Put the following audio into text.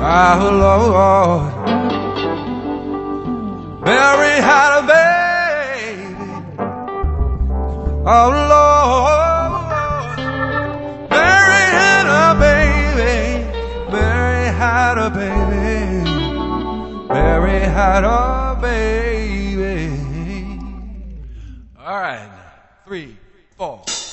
Oh Lord, Mary had a baby. Oh Lord, Mary had a baby. Mary had a baby. Mary had a baby. All right, 3, 4.